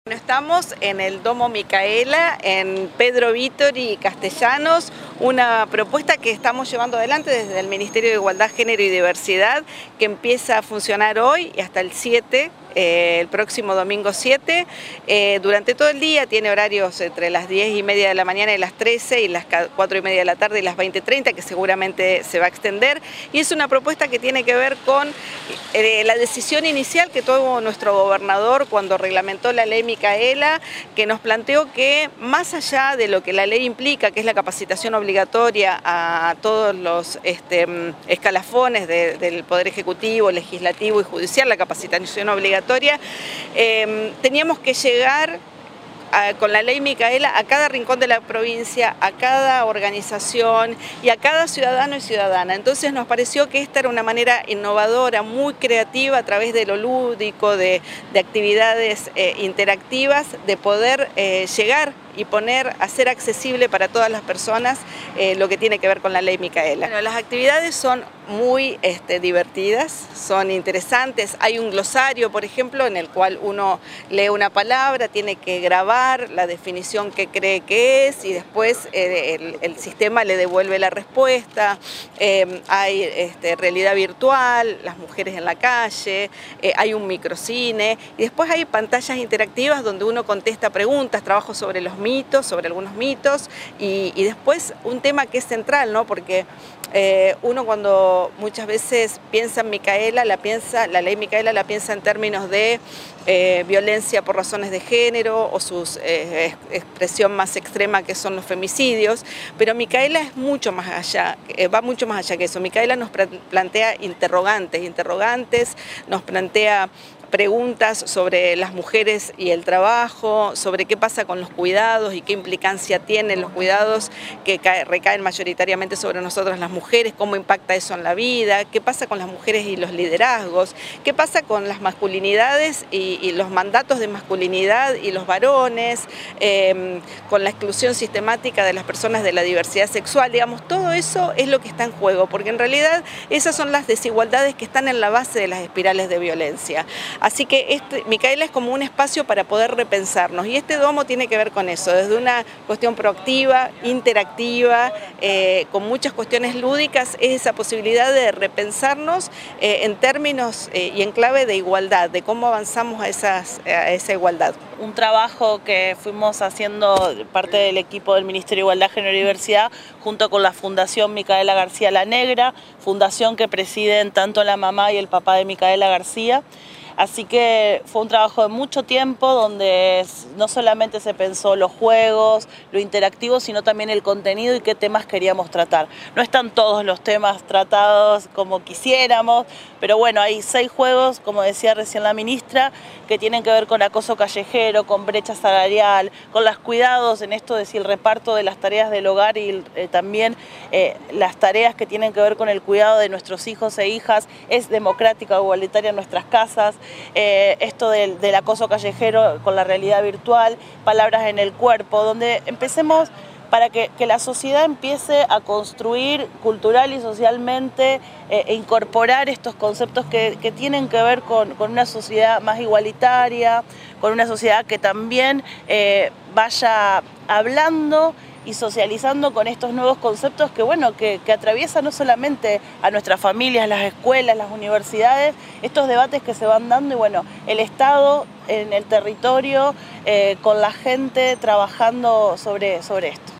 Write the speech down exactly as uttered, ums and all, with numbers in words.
Estamos en el Domo Micaela, en Pedro Vítori y Castellanos, una propuesta que estamos llevando adelante desde el Ministerio de Igualdad, Género y Diversidad, que empieza a funcionar hoy y hasta el siete, eh, el próximo domingo siete. Eh, durante todo el día tiene horarios entre las diez y media de la mañana y las trece y las cuatro y media de la tarde y las veinte treinta, que seguramente se va a extender. Y es una propuesta que tiene que ver con eh, la decisión inicial que tuvo nuestro gobernador cuando reglamentó la ley Micaela, que nos planteó que más allá de lo que la ley implica, que es la capacitación obligatoria a todos los este, escalafones de, del Poder Ejecutivo, Legislativo y Judicial, la capacitación obligatoria, eh, teníamos que llegar A, con la ley Micaela a cada rincón de la provincia, a cada organización y a cada ciudadano y ciudadana. Entonces nos pareció que esta era una manera innovadora, muy creativa, a través de lo lúdico, de, de actividades eh, interactivas, de poder eh, llegar y poner, hacer accesible para todas las personas eh, lo que tiene que ver con la ley Micaela. Bueno, las actividades son muy este, divertidas, son interesantes. Hay un glosario, por ejemplo, en el cual uno lee una palabra, tiene que grabar la definición que cree que es y después eh, el, el sistema le devuelve la respuesta. Eh, hay este, realidad virtual, las mujeres en la calle, eh, hay un microcine y después hay pantallas interactivas donde uno contesta preguntas, trabajo sobre los mitos, sobre algunos mitos y, y después un tema que es central, ¿no? Porque eh, uno cuando muchas veces piensa en Micaela, la, piensa, la ley Micaela la piensa en términos de eh, violencia por razones de género o su eh, expresión más extrema que son los femicidios, pero Micaela es mucho más allá, eh, va mucho más allá que eso. Micaela nos plantea interrogantes, interrogantes, nos plantea preguntas sobre las mujeres y el trabajo, sobre qué pasa con los cuidados y qué implicancia tienen los cuidados que cae, recaen mayoritariamente sobre nosotras las mujeres, cómo impacta eso en la vida, qué pasa con las mujeres y los liderazgos, qué pasa con las masculinidades y, y los mandatos de masculinidad y los varones, eh, con la exclusión sistemática de las personas de la diversidad sexual, digamos, todo eso es lo que está en juego, porque en realidad esas son las desigualdades que están en la base de las espirales de violencia. Así que este, Micaela es como un espacio para poder repensarnos y este domo tiene que ver con eso, desde una cuestión proactiva, interactiva, eh, con muchas cuestiones lúdicas, es esa posibilidad de repensarnos eh, en términos eh, y en clave de igualdad, de cómo avanzamos a, esas, a esa igualdad. Un trabajo que fuimos haciendo parte del equipo del Ministerio de Igualdad, Género y Diversidad junto con la Fundación Micaela García La Negra, fundación que presiden tanto la mamá y el papá de Micaela García. Así que fue un trabajo de mucho tiempo donde no solamente se pensó los juegos, lo interactivo, sino también el contenido y qué temas queríamos tratar. No están todos los temas tratados como quisiéramos, pero bueno, hay seis juegos, como decía recién la ministra, que tienen que ver con acoso callejero, con brecha salarial, con los cuidados en esto de si el reparto de las tareas del hogar y eh, también eh, las tareas que tienen que ver con el cuidado de nuestros hijos e hijas es democrática o igualitaria en nuestras casas. Eh, esto del, del acoso callejero con la realidad virtual, palabras en el cuerpo, donde empecemos para que, que la sociedad empiece a construir cultural y socialmente eh, e incorporar estos conceptos que, que tienen que ver con, con una sociedad más igualitaria, con una sociedad que también eh, vaya hablando y socializando con estos nuevos conceptos que, bueno, que, que atraviesan no solamente a nuestras familias, las escuelas, las universidades, estos debates que se van dando y bueno, el Estado en el territorio, eh, con la gente trabajando sobre, sobre esto.